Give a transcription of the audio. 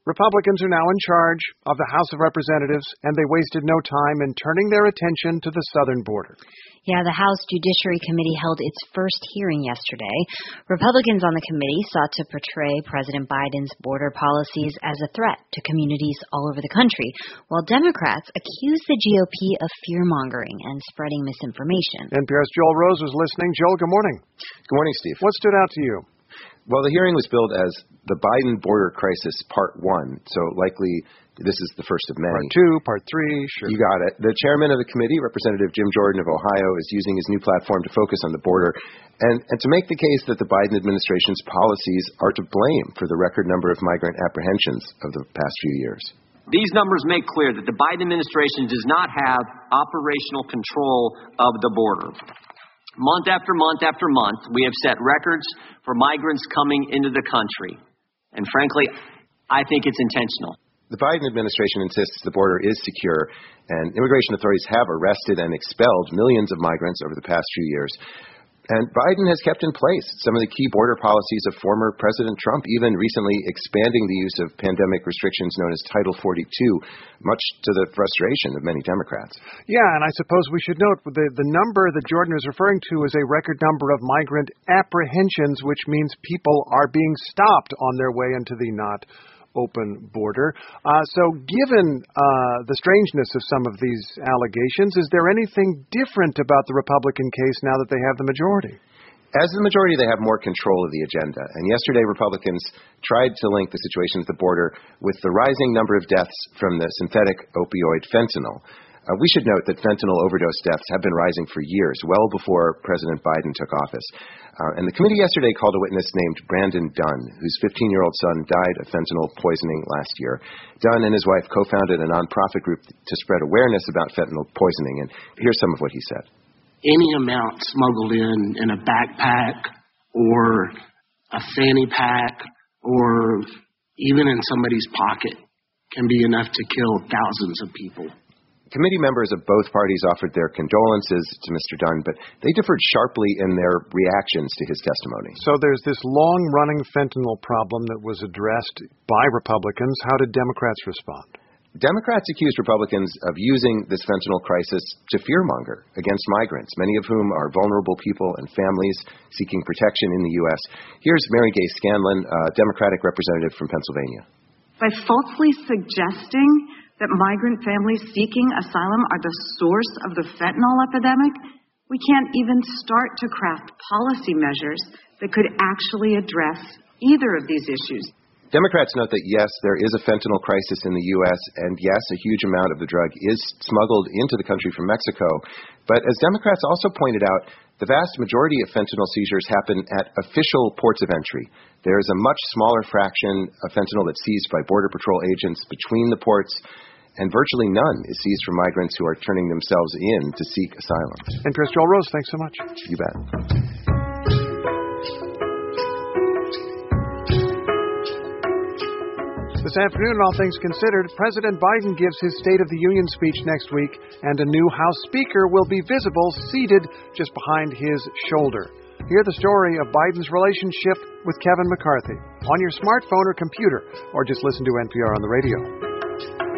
Republicans are now in charge of the House of Representatives, and they wasted no time in turning their attention to the southern border. Yeah, the House Judiciary Committee held its first hearing yesterday. Republicans on the committee sought to portray President Biden's border policies as a threat to communities all over the country, while Democrats accused the GOP of fear-mongering and spreading misinformation. NPR's Joel Rose was listening. Joel, good morning. Good morning, Steve. What stood out to you? Well, the hearing was billed as the Biden border crisis part 1, so likely this is the first of many. Part 2, part 3, sure. You got it. The chairman of the committee, Representative Jim Jordan of Ohio, is using his new platform to focus on the border and to make the case that the Biden administration's policies are to blame for the record number of migrant apprehensions of the past few years. These numbers make clear that the Biden administration does not have operational control of the border. Month after month after month, we have set records for migrants coming into the country. And frankly, I think it's intentional. The Biden administration insists the border is secure, and immigration authorities have arrested and expelled millions of migrants over the past few years. And Biden has kept in place some of the key border policies of former President Trump, even recently expanding the use of pandemic restrictions known as Title 42, much to the frustration of many Democrats. Yeah, and I suppose we should note the number that Jordan is referring to is a record number of migrant apprehensions, which means people are being stopped on their way into the not open border. So given the strangeness of some of these allegations, is there anything different about the Republican case now that they have the majority? As the majority, they have more control of the agenda. And yesterday, Republicans tried to link the situation at the border with the rising number of deaths from the synthetic opioid fentanyl. We should note that fentanyl overdose deaths have been rising for years, well before President Biden took office. And the committee yesterday called a witness named Brandon Dunn, whose 15-year-old son died of fentanyl poisoning last year. Dunn and his wife co-founded a nonprofit group to spread awareness about fentanyl poisoning. And here's some of what he said. Any amount smuggled in a backpack or a fanny pack or even in somebody's pocket can be enough to kill thousands of people. Committee members of both parties offered their condolences to Mr. Dunn, but they differed sharply in their reactions to his testimony. So there's this long-running fentanyl problem that was addressed by Republicans. How did Democrats respond? Democrats accused Republicans of using this fentanyl crisis to fearmonger against migrants, many of whom are vulnerable people and families seeking protection in the U.S. Here's Mary Gay Scanlon, a Democratic representative from Pennsylvania. By falsely suggesting that migrant families seeking asylum are the source of the fentanyl epidemic, we can't even start to craft policy measures that could actually address either of these issues. Democrats note that, yes, there is a fentanyl crisis in the U.S., and yes, a huge amount of the drug is smuggled into the country from Mexico. But as Democrats also pointed out, the vast majority of fentanyl seizures happen at official ports of entry. There is a much smaller fraction of fentanyl that's seized by Border Patrol agents between the ports, and virtually none is seized from migrants who are turning themselves in to seek asylum. NPR's Joel Rose, thanks so much. You bet. This afternoon, All Things Considered, President Biden gives his State of the Union speech next week, and a new House Speaker will be visible seated just behind his shoulder. Hear the story of Biden's relationship with Kevin McCarthy on your smartphone or computer, or just listen to NPR on the radio.